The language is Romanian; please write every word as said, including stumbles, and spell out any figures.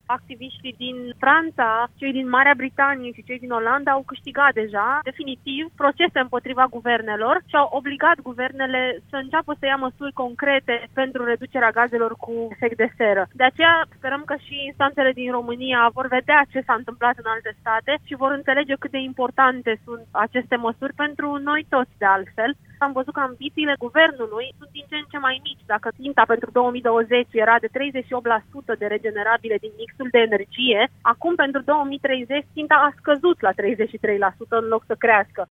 Activiștii din Franța, cei din Marea Britanie și cei din Olanda au câștigat deja, definitiv, procese împotriva guvernelor și au obligat guvernele să înceapă să ia măsuri concrete pentru reducerea gazelor cu efect de seră. De aceea sperăm că și instanțele din România vor vedea ce s-a întâmplat în alte state și vor înțelege cât de importante sunt aceste măsuri pentru noi toți, de altfel. Am văzut că ambițiile guvernului sunt din ce în ce mai mici. Dacă ținta pentru două mii douăzeci era de treizeci și opt la sută de regenerabile din mixul de energie, acum pentru două mii treizeci ținta a scăzut la treizeci și trei la sută în loc să crească.